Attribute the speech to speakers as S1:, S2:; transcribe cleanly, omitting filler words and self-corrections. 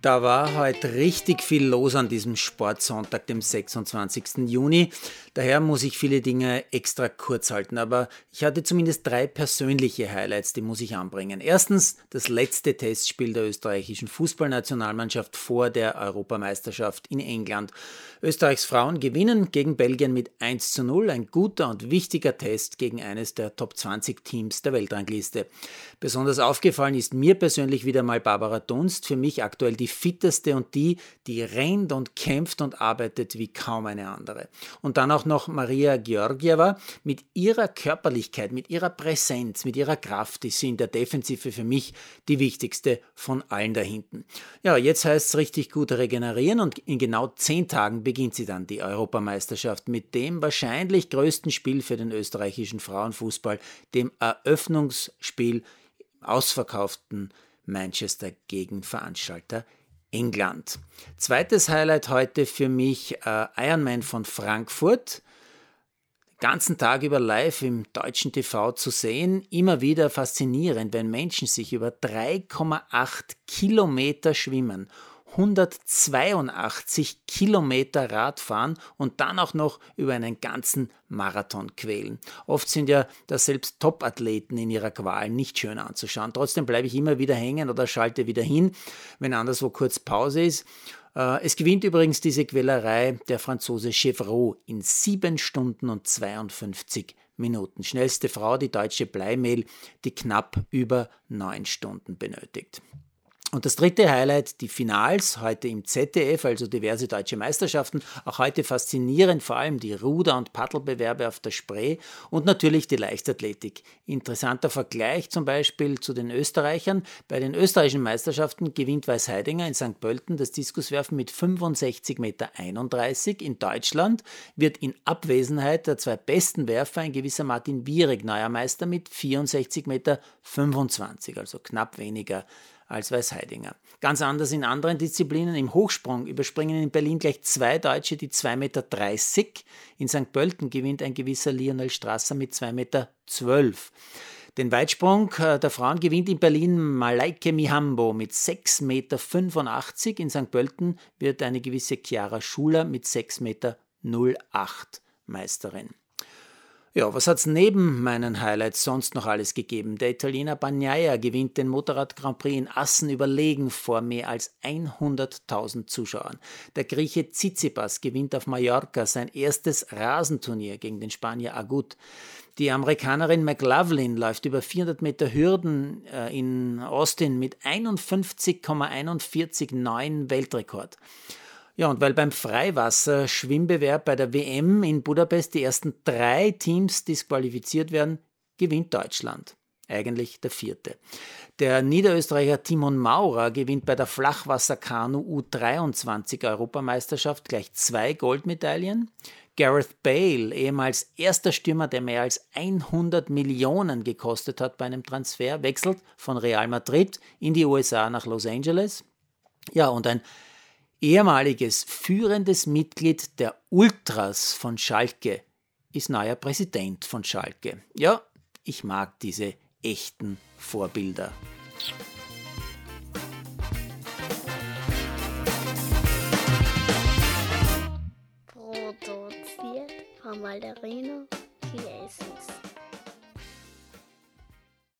S1: Da war heute richtig viel los an diesem Sportsonntag, dem 26. Juni. Daher muss ich viele Dinge extra kurz halten. Aber ich hatte zumindest 3 persönliche Highlights, die muss ich anbringen. Erstens das letzte Testspiel der österreichischen Fußballnationalmannschaft vor der Europameisterschaft in England. Österreichs Frauen gewinnen gegen Belgien mit 1:0. Ein guter und wichtiger Test gegen eines der Top 20 Teams der Weltrangliste. Besonders aufgefallen ist mir persönlich wieder mal Barbara Dunst. Für mich aktuell die fitteste und die rennt und kämpft und arbeitet wie kaum eine andere. Und dann auch noch Maria Georgieva. Mit ihrer Körperlichkeit, mit ihrer Präsenz, mit ihrer Kraft ist sie in der Defensive für mich die wichtigste von allen da hinten. Ja, jetzt heißt es richtig gut regenerieren und in genau 10 Tagen beginnt sie dann die Europameisterschaft mit dem wahrscheinlich größten Spiel für den österreichischen Frauenfußball, dem Eröffnungsspiel ausverkauften Manchester gegen Veranstalter England. Zweites Highlight heute für mich Ironman von Frankfurt. Den ganzen Tag über live im deutschen TV zu sehen. Immer wieder faszinierend, wenn Menschen sich über 3,8 Kilometer schwimmen, 182 Kilometer Radfahren und dann auch noch über einen ganzen Marathon quälen. Oft sind ja da selbst Top-Athleten in ihrer Qual nicht schön anzuschauen. Trotzdem bleibe ich immer wieder hängen oder schalte wieder hin, wenn anderswo kurz Pause ist. Es gewinnt übrigens diese Quälerei der Franzose Chevreau in 7 Stunden und 52 Minuten. Schnellste Frau, die deutsche Bleimehl, die knapp über 9 Stunden benötigt. Und das dritte Highlight, die Finals, heute im ZDF, also diverse deutsche Meisterschaften. Auch heute faszinierend, vor allem die Ruder- und Paddelbewerbe auf der Spree und natürlich die Leichtathletik. Interessanter Vergleich zum Beispiel zu den Österreichern. Bei den österreichischen Meisterschaften gewinnt Weißheidinger in St. Pölten das Diskuswerfen mit 65,31 Meter. In Deutschland wird in Abwesenheit der 2 besten Werfer ein gewisser Martin Wierig neuer Meister mit 64,25 Meter, also knapp weniger als Weißheidinger. Ganz anders in anderen Disziplinen. Im Hochsprung überspringen in Berlin gleich 2 Deutsche die 2,30 Meter. In St. Pölten gewinnt ein gewisser Lionel Strasser mit 2,12 Meter. Den Weitsprung der Frauen gewinnt in Berlin Malaike Mihambo mit 6,85 Meter. In St. Pölten wird eine gewisse Chiara Schuler mit 6,08 Meter Meisterin. Ja, was hat es neben meinen Highlights sonst noch alles gegeben? Der Italiener Bagnaia gewinnt den Motorrad Grand Prix in Assen überlegen vor mehr als 100.000 Zuschauern. Der Grieche Tsitsipas gewinnt auf Mallorca sein erstes Rasenturnier gegen den Spanier Agut. Die Amerikanerin McLaughlin läuft über 400 Meter Hürden in Austin mit 51,149 Weltrekord. Ja, und weil beim Freiwasser-Schwimmbewerb bei der WM in Budapest die ersten 3 Teams disqualifiziert werden, gewinnt Deutschland. Eigentlich der 4. Der Niederösterreicher Timon Maurer gewinnt bei der Flachwasserkanu U23-Europameisterschaft gleich 2 Goldmedaillen. Gareth Bale, ehemals erster Stürmer, der mehr als 100 Millionen gekostet hat bei einem Transfer, wechselt von Real Madrid in die USA nach Los Angeles. Ja, und ein ehemaliges führendes Mitglied der Ultras von Schalke ist neuer Präsident von Schalke. Ja, ich mag diese echten Vorbilder.
S2: Produziert von Malderino Chiesens.